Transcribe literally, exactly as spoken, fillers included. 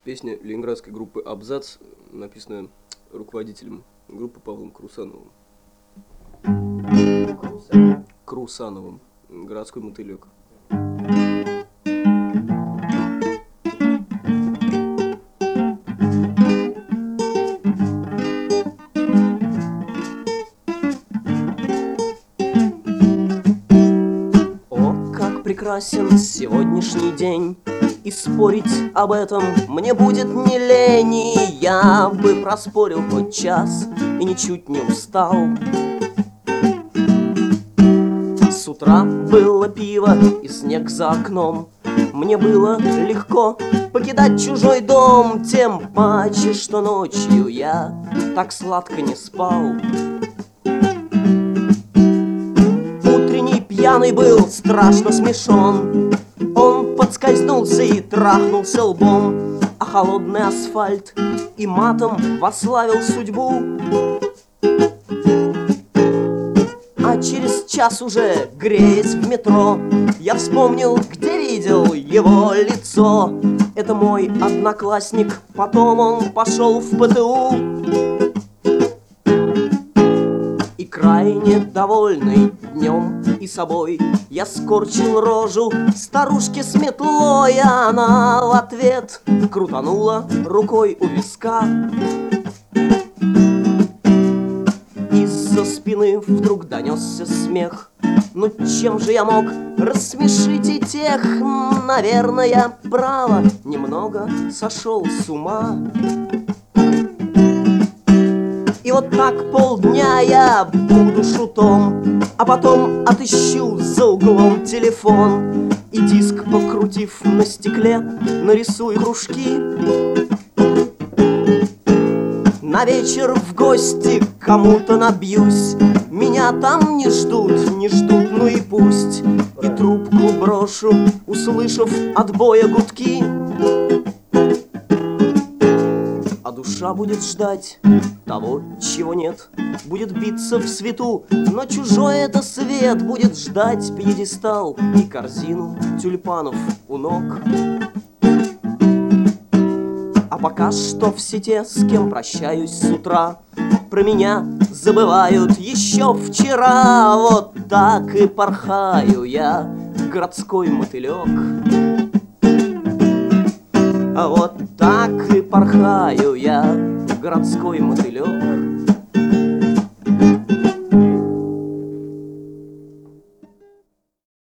Песня ленинградской группы «Абзац», написанная руководителем группы Павлом Крусановым. Крусановым. «Городской мотылек». О, как прекрасен сегодняшний день, и спорить об этом мне будет не лень, и я бы проспорил хоть час и ничуть не устал. С утра было пиво и снег за окном, мне было легко покидать чужой дом, тем паче, что ночью я так сладко не спал. Утренний пьяный был страшно смешон, он подскользнулся и трахнулся лбом, а холодный асфальт и матом восславил судьбу. А через час уже, греясь в метро, я вспомнил, где видел его лицо. Это мой одноклассник, потом он пошел в ПТУ. И крайне довольный днем и собой я скорчил рожу старушке с метлой, а она в ответ крутанула рукой у виска. Из-за спины вдруг донесся смех. Ну чем же я мог рассмешить и тех? Наверное, право, немного сошел с ума. И вот так полдня я буду шутом, а потом отыщу за углом телефон и, диск покрутив на стекле, нарисую кружки. На вечер в гости кому-то набьюсь, меня там не ждут, не ждут, ну и пусть. И трубку брошу, услышав от боя гудки. А душа будет ждать того, чего нет, будет биться в свету, но чужой это свет. Будет ждать пьедестал и корзину тюльпанов у ног. А пока что все те, с кем прощаюсь с утра, про меня забывают еще вчера. Вот так и порхаю я, городской мотылек. А вот так и порхаю я, городской мотылек.